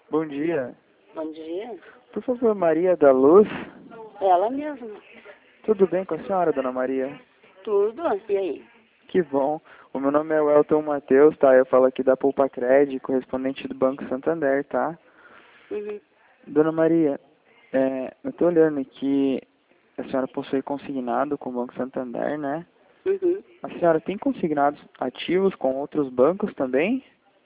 Bom dia. Bom dia. Por favor, Maria da Luz. Ela mesma. Tudo bem com a senhora, dona Maria? Tudo? E aí? Que bom. O meu nome é Welton Matheus, tá? Eu falo aqui da Poupa Cred, correspondente do Banco Santander, tá? Uhum. Dona Maria, eu tô olhando aqui, a senhora possui consignado com o Banco Santander, né? Uhum. A senhora tem consignados ativos com outros bancos também?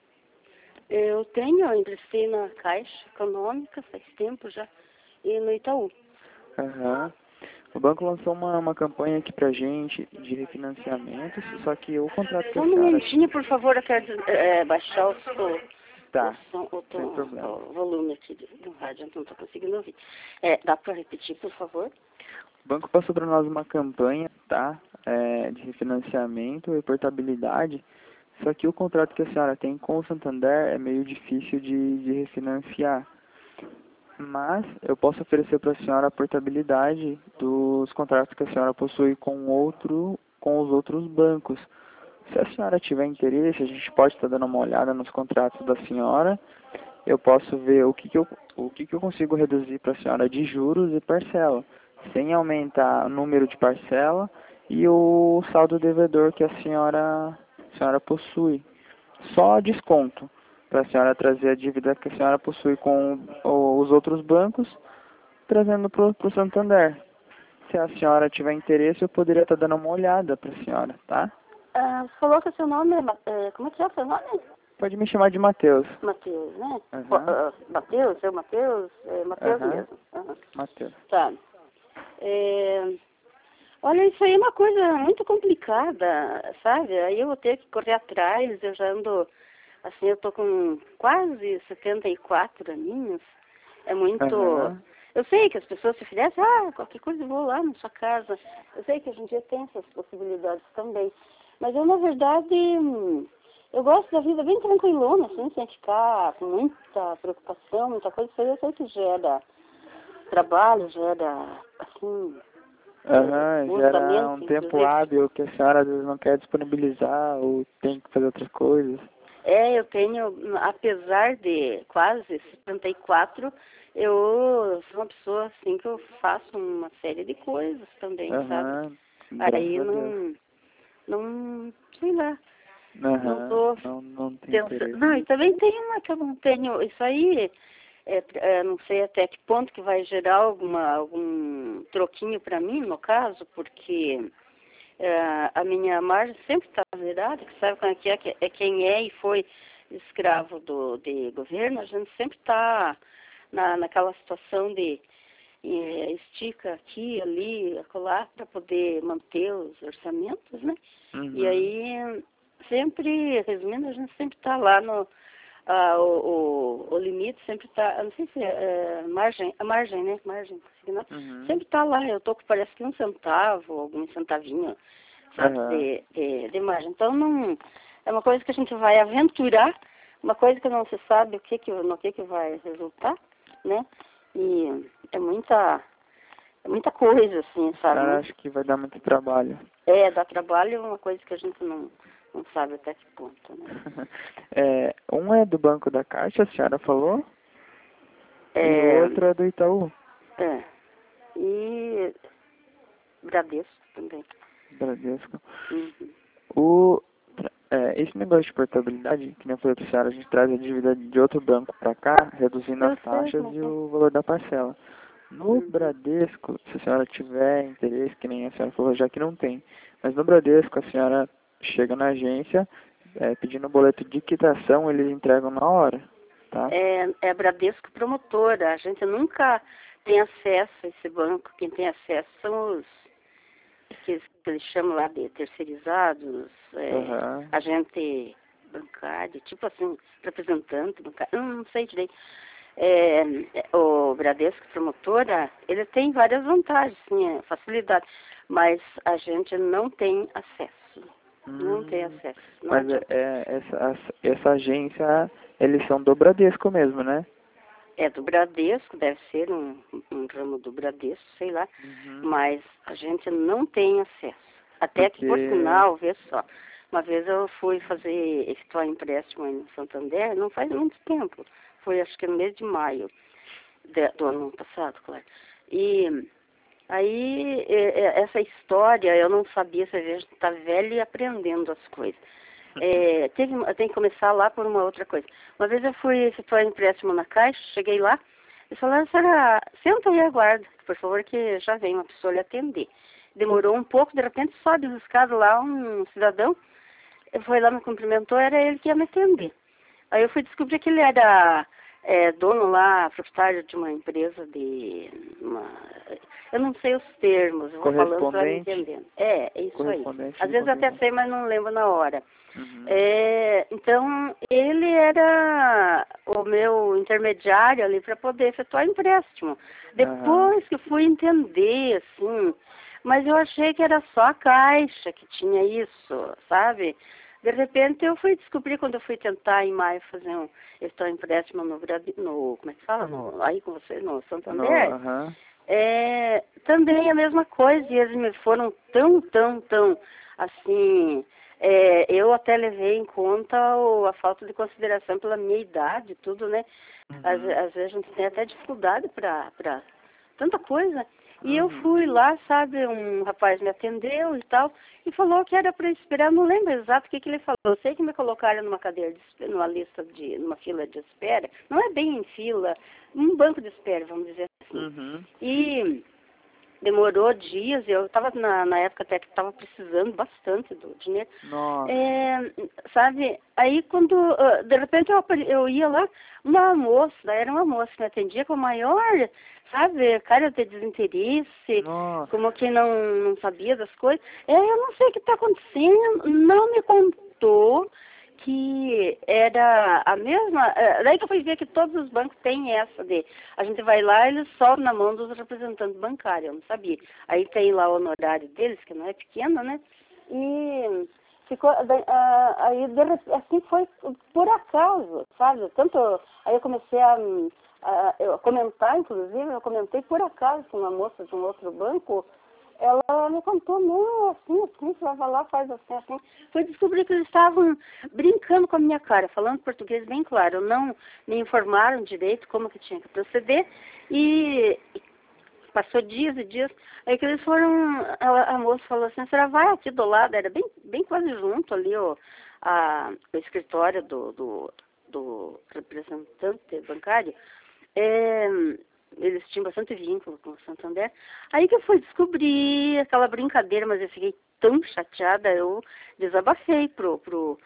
Eu emprestei na Caixa Econômica faz tempo já e no Itaú. Aham. O banco lançou uma campanha aqui pra gente de refinanciamento, só que o contrato que Só a um senhora... momentinho, por favor, eu quero baixar Tá, sem problema. o volume aqui do rádio, eu não estou conseguindo ouvir. Dá para repetir, por favor? O banco passou para nós uma campanha, tá? De refinanciamento e portabilidade. Só que o contrato que a senhora tem com o Santander é meio difícil de refinanciar. Mas eu posso oferecer para a senhora a portabilidade dos contratos que a senhora possui com os outros bancos. Se a senhora tiver interesse, a gente pode estar dando uma olhada nos contratos da senhora. Eu posso ver o que eu consigo reduzir para a senhora de juros e parcela, sem aumentar o número de parcela e o saldo devedor que a senhora possui. Só desconto para a senhora trazer a dívida que a senhora possui com os outros bancos, trazendo para o Santander. Se a senhora tiver interesse, eu poderia estar dando uma olhada para a senhora, tá? Você falou que o seu nome como é que é o seu nome? Pode me chamar de Matheus. Matheus, né? Aham. Matheus? Matheus Aham. mesmo. Aham. Matheus. Tá. Olha, isso aí é uma coisa muito complicada, sabe? Aí eu vou ter que correr atrás, eu já ando, assim, eu tô com quase 74 aninhos. É muito... Aham. Eu sei que as pessoas se oferecem, qualquer coisa eu vou lá na sua casa. Eu sei que hoje em dia tem essas possibilidades também. Mas eu, na verdade, eu gosto da vida bem tranquilona, assim, sem ficar com muita preocupação, muita coisa. Isso aí eu sei que gera trabalho, gera, assim... Aham, gera um tempo inclusive. hábil que a senhora às vezes não quer disponibilizar ou tem que fazer outras coisas. Eu tenho, apesar de quase 74, eu sou uma pessoa assim que eu faço uma série de coisas também, sabe? Aham, graças Aí a Deus. não, sei lá, não Aham, tô não tem pensando. interesse. Não, e também tem uma que eu não tenho, isso aí, não sei até que ponto que vai gerar algum troquinho para mim, no caso, porque a minha margem sempre está zerada, que sabe como é que é quem é e foi escravo de governo, a gente sempre está naquela situação de estica aqui, ali, acolá, para poder manter os orçamentos, né? E Uhum. aí, sempre, resumindo, a gente sempre está lá no... o limite sempre está, não sei se a margem, né? Margem, consignado, Uhum. sempre está lá. Eu estou com parece que 1 centavo, algum centavinho, sabe, Aham. de margem. Então, não, é uma coisa que a gente vai aventurar, uma coisa que não se sabe no que vai resultar, né? E é muita coisa, assim, A sabe? senhora acha que vai dar muito trabalho? Dá trabalho, é uma coisa que a gente não sabe até que ponto, né? Um é do Banco da Caixa, a senhora falou, e o É, outro é do Itaú, é, e Bradesco também. Bradesco. Uhum. Esse negócio de portabilidade, que nem eu falei pra senhora, a gente traz a dívida de outro banco para cá, reduzindo Eu as sei taxas como é e que é. o valor da parcela. No Uhum. Bradesco, se a senhora tiver interesse, que nem a senhora falou, já que não tem, mas no Bradesco a senhora chega na agência, pedindo o boleto de quitação, eles entregam na hora, tá? É a Bradesco Promotora. A gente nunca tem acesso a esse banco. Quem tem acesso são os que eles chamam lá de terceirizados, Aham. agente bancário, tipo assim, representante bancário, não sei direito. O Bradesco Promotora, ele tem várias vantagens, sim, facilidade, mas a gente não tem acesso. Não tem Hum, acesso. Não mas adianta. essa agência, eles são do Bradesco mesmo, né? É do Bradesco, deve ser um ramo do Bradesco, sei lá, Uhum. mas a gente não tem acesso. Até que, por Porque... sinal, vê só, Uma vez eu fui efetuar empréstimo aí no Santander, não faz muito tempo. Foi acho que no mês de maio do ano passado, claro. E aí essa história eu não sabia, se a gente está velho e aprendendo as coisas. Eu tenho que começar lá por uma outra coisa. Uma vez eu fui efetuar empréstimo na Caixa, cheguei lá, e falaram, senhora, senta aí e aguarda, por favor, que já vem uma pessoa lhe atender. Demorou um pouco, de repente sobe as escadas lá um cidadão, foi lá, me cumprimentou, era ele que ia me atender. Aí eu fui descobrir que ele era dono lá, proprietário de uma empresa eu não sei os termos, eu vou falando, você vai me entendendo. É isso aí. Às vezes até sei, mas não lembro na hora. Uhum. Então, ele era o meu intermediário ali para poder efetuar empréstimo. Depois que eu fui entender, assim, mas eu achei que era só a Caixa que tinha isso, sabe? De repente eu fui descobrir, quando eu fui tentar em maio fazer um empréstimo no como é que fala? Aí com você, no Santander. Também a mesma coisa, e eles me foram tão, assim, eu até levei em conta a falta de consideração pela minha idade e tudo, né? Às vezes a gente tem até dificuldade para tanta coisa. E eu fui lá, sabe, um rapaz me atendeu e tal, e falou que era para esperar, não lembro exato o que ele falou. Eu sei que me colocaram numa cadeira numa fila de espera, não é bem em fila, um banco de espera, vamos dizer assim. E demorou dias, eu estava na época até que estava precisando bastante do dinheiro. Sabe, aí quando, de repente eu ia lá, era uma moça que me atendia com maior, sabe, cara de desinteresse, como que não sabia das coisas. Eu não sei o que está acontecendo, não me contou que era a mesma, daí que eu fui ver que todos os bancos têm essa a gente vai lá, eles sobem na mão dos representantes bancários, eu não sabia. Aí tem lá o honorário deles, que não é pequeno, né? E ficou, aí assim foi por acaso, sabe? Aí eu comecei a comentar, inclusive, eu comentei por acaso com uma moça de um outro banco. Ela me contou, não, assim, você vai lá, faz assim. Foi descobrir que eles estavam brincando com a minha cara, falando português bem claro. Não me informaram direito como que tinha que proceder. E passou dias e dias. Aí que eles foram, a moça falou assim, a senhora vai aqui do lado, era bem quase junto ali o escritório do representante bancário. Eles tinham bastante vínculo com o Santander. Aí que eu fui descobrir aquela brincadeira, mas eu fiquei tão chateada, eu desabafei pro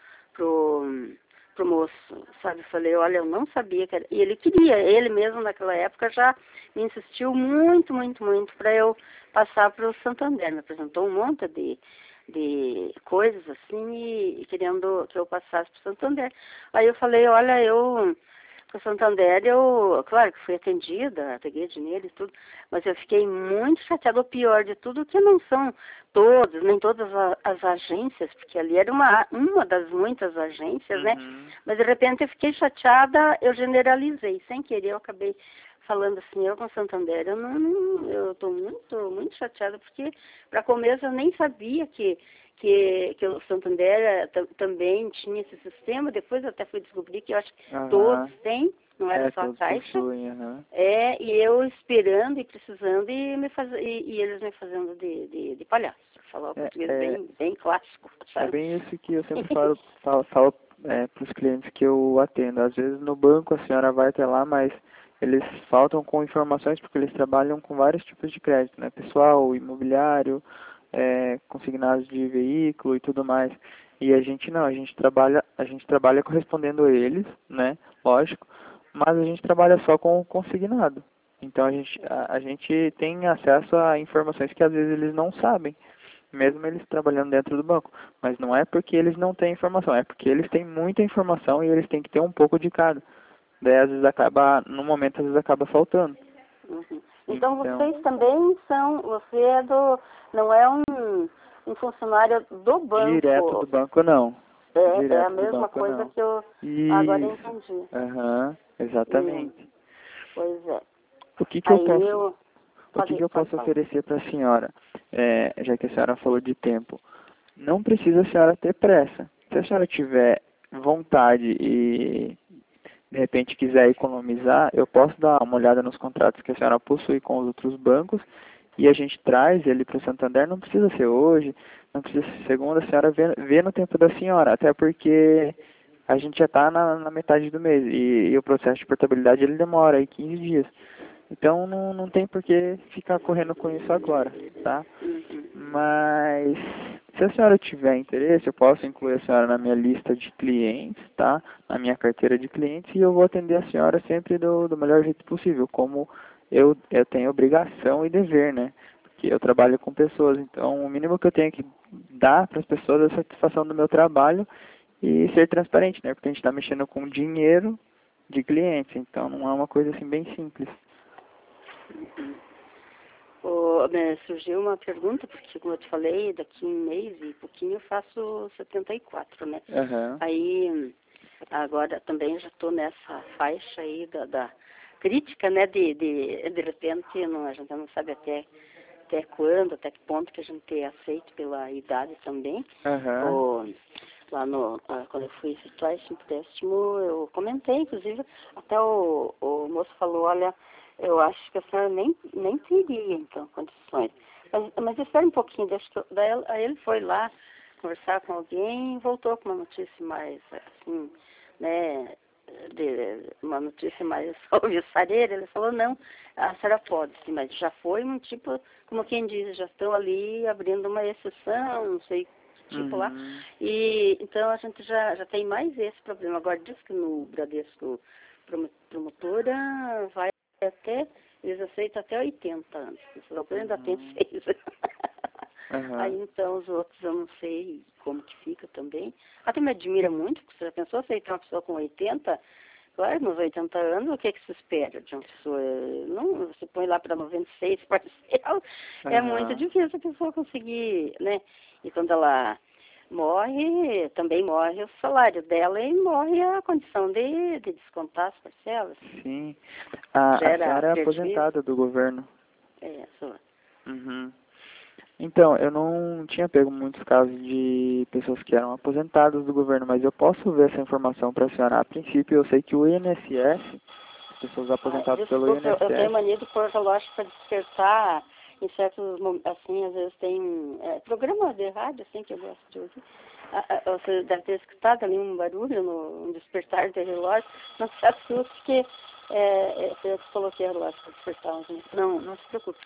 moço, sabe? Falei, olha, eu não sabia que era. E ele mesmo naquela época já me insistiu muito para eu passar para o Santander. Me apresentou um monte de coisas assim e querendo que eu passasse para o Santander. Aí eu falei, olha, o Santander, claro que fui atendida, peguei dinheiro e tudo, mas eu fiquei muito chateada. O pior de tudo que não são nem todas as agências, porque ali era uma das muitas agências, né? Mas de repente eu fiquei chateada, eu generalizei, sem querer, eu acabei falando assim, eu com o Santander, eu estou muito chateada, porque para começo eu nem sabia que o Santander também tinha esse sistema. Depois eu até fui descobrir que eu acho que todos têm, não era só a Caixa. E eu esperando e precisando e eles me fazendo de palhaço. Falar o português bem clássico, sabe? É bem isso que eu sempre falo para os clientes que eu atendo. Às vezes no banco a senhora vai até lá, mas eles faltam com informações porque eles trabalham com vários tipos de crédito, né? Pessoal, imobiliário, consignados de veículo e tudo mais. E a gente não, a gente trabalha correspondendo a eles, né? Lógico, mas a gente trabalha só com o consignado. Então a gente tem acesso a informações que às vezes eles não sabem, mesmo eles trabalhando dentro do banco. Mas não é porque eles não têm informação, é porque eles têm muita informação e eles têm que ter um pouco de cada. Daí às vezes no momento às vezes acaba faltando. Então vocês também você não é um funcionário do banco. Direto do banco não. É a mesma coisa que eu agora entendi. Exatamente. Pois é. O que eu posso oferecer para a senhora, já que a senhora falou de tempo? não precisa a senhora ter pressa. Se a senhora tiver vontade e de repente quiser economizar, eu posso dar uma olhada nos contratos que a senhora possui com os outros bancos e a gente traz ele para o Santander. Não precisa ser hoje, não precisa ser segunda, a senhora vê no tempo da senhora, até porque a gente já está na metade do mês e o processo de portabilidade ele demora aí 15 dias. Então não tem por que ficar correndo com isso agora, tá? Mas se a senhora tiver interesse, eu posso incluir a senhora na minha lista de clientes, tá? Na minha carteira de clientes e eu vou atender a senhora sempre do melhor jeito possível, como eu tenho obrigação e dever, né? Porque eu trabalho com pessoas, então o mínimo que eu tenho que dar para as pessoas é a satisfação do meu trabalho e ser transparente, né? Porque a gente está mexendo com dinheiro de clientes, então não é uma coisa assim bem simples. Surgiu uma pergunta, porque como eu te falei, daqui um mês e pouquinho eu faço 74, né? Uhum. Aí, agora também já estou nessa faixa aí da crítica, né? De repente, não, a gente não sabe até quando, até que ponto que a gente é aceito pela idade também. Uhum. Lá quando eu fui efetuar esse empréstimo, eu comentei, inclusive, até o moço falou, olha, eu acho que a senhora nem teria, então, condições. Mas espera um pouquinho, deixa que aí ele foi lá conversar com alguém e voltou com uma notícia mais, assim, né, uma notícia mais alvissareira. Ele falou, não, a senhora pode, sim, mas já foi um tipo, como quem diz, já estão ali abrindo uma exceção, não sei tipo lá. E então a gente já tem mais esse problema. Agora diz que no Bradesco Promotora vai até, eles aceitam até 80 anos. O ainda tem 6. Aí então os outros eu não sei como que fica também. Até me admira muito, porque você já pensou aceitar uma pessoa com 80? Claro, nos 80 anos, o que se espera de uma pessoa? Não, você põe lá para 96 parcial, é muito difícil a pessoa conseguir, né? E quando ela morre, também morre o salário dela e morre a condição de descontar as parcelas. Sim. A senhora é prejuízo. aposentada do governo. É, só. Então, eu não tinha pego muitos casos de pessoas que eram aposentadas do governo, mas eu posso ver essa informação para a senhora. A princípio, eu sei que o INSS, pessoas aposentadas pelo INSS... Eu tenho mania de pôr relógio para despertar em certos momentos, assim, às vezes tem programa de rádio, assim, que eu gosto de ouvir. Você deve ter escutado ali um barulho no despertar do relógio, não se assuste que eu coloquei o relógio para despertar. Não se preocupe.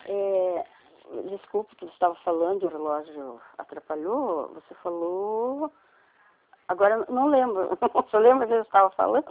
Desculpe que você estava falando, o relógio atrapalhou, você falou... Agora não lembro, você lembra que eu estava falando?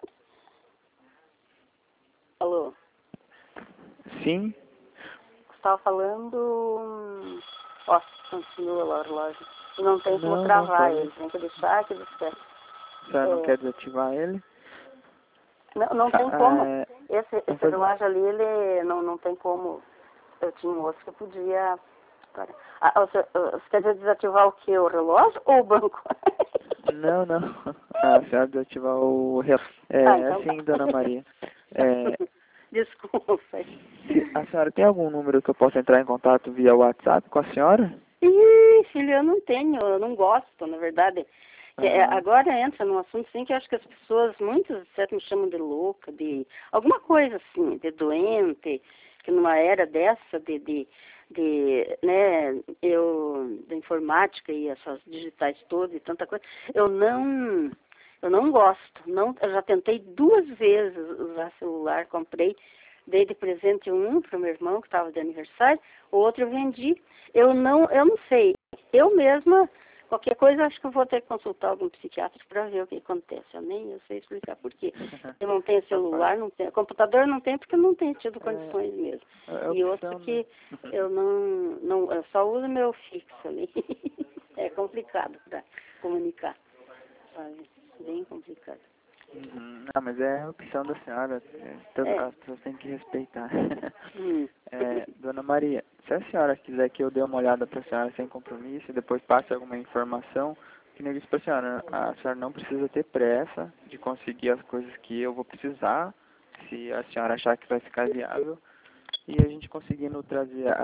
Alô? Sim. Você estava falando... Ó, continua lá o relógio. E não tem como travar ele, tem que deixar que desperta. A senhora não quer desativar ele? Não tem como. Esse relógio ali, ele não tem como. Eu tinha um outro que podia... Você quer dizer desativar o quê? O relógio ou o banco? Não. A senhora desativar o relógio. Então assim, dona Maria. Desculpa. A senhora tem algum número que eu possa entrar em contato via WhatsApp com a senhora? Ih, filho, eu não tenho, eu não gosto, na verdade. Agora entra num assunto assim que eu acho que as pessoas, muitas certo, me chamam de louca, de alguma coisa assim, de doente, que numa era dessa da informática e essas digitais todas e tanta coisa, eu não gosto. Eu já tentei 2 vezes usar celular, dei de presente um para o meu irmão que estava de aniversário, o outro eu vendi. Eu não sei. Eu mesma, qualquer coisa, acho que eu vou ter que consultar algum psiquiatra para ver o que acontece. Eu nem sei explicar por quê. Eu não tenho celular, não tenho computador, não tenho porque não tenho tido condições mesmo. E outro que eu eu só uso meu fixo ali. É complicado para comunicar, sabe? Bem complicado. Não, mas é a opção da senhora. As pessoas têm que respeitar. Dona Maria, se a senhora quiser que eu dê uma olhada para a senhora sem compromisso e depois passe alguma informação, que nem eu disse para a senhora não precisa ter pressa de conseguir as coisas que eu vou precisar, se a senhora achar que vai ficar viável, e a gente conseguindo trazer